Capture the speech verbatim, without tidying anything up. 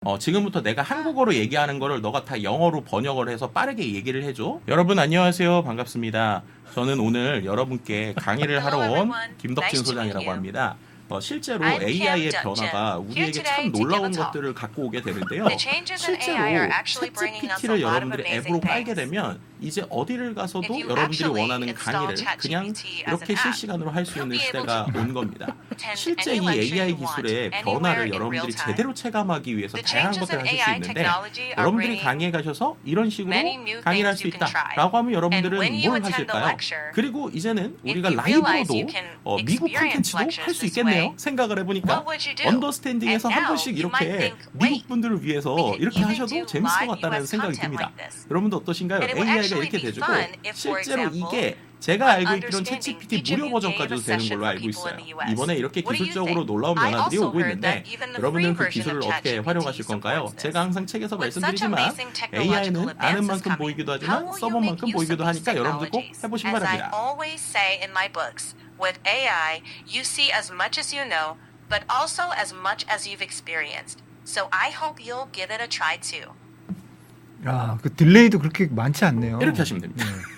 어, 지금부터 내가 한국어로 얘기하는 거를 너가 다 영어로 번역을 해서 빠르게 얘기를 해줘. 여러분 안녕하세요. 반갑습니다. 저는 오늘 여러분께 강의를 하러 온 김덕진 소장이라고 합니다. 어, 실제로 에이아이의 변화가 우리에게 참 놀라운 것들을 갖고 오게 되는데요. 실제로 챗지피티를 여러분들이 앱으로 깔게 되면 이제 어디를 가서도 여러분들이 원하는 강의를 그냥 이렇게 실시간으로 할 수 있는 시대가 온 겁니다. 실제 이 에이아이 기술의 변화를 여러분들이 제대로 체감하기 위해서 다양한 것들을 하실 수 있는데 여러분들이 강의에 가셔서 이런 식으로 강의를 할 수 있다라고 하면 여러분들은 뭘 하실까요? 그리고 이제는 우리가 라이브로도 어, 미국 콘텐츠도 할 수 있겠네요. 생각을 해보니까 언더스탠딩에서 한 번씩 이렇게 미국 분들을 위해서 이렇게 하셔도 재밌을 것 같다는 생각이 듭니다. 여러분도 어떠신가요? 에이아이가 이렇게 돼주고 실제로 이게 제가 알고 있기로는 챗지피티 무료 버전까지도 되는 걸로 알고 있어요. 이번에 이렇게 기술적으로 놀라운 변화들이 오고 있는데 여러분들은 그 기술을 어떻게 활용하실 건가요? 제가 항상 책에서 말씀드리지만 에이아이는 아는 만큼 보이기도 하지만 써본 만큼 보이기도 하니까 여러분들 꼭 해보시기 바랍니다. With 에이아이, you see as much as you know, but also as much as you've experienced. So I hope you'll give it a try too. 아, 그 딜레이도 그렇게 많지 않네요. 이렇게 하시면 됩니다. 네.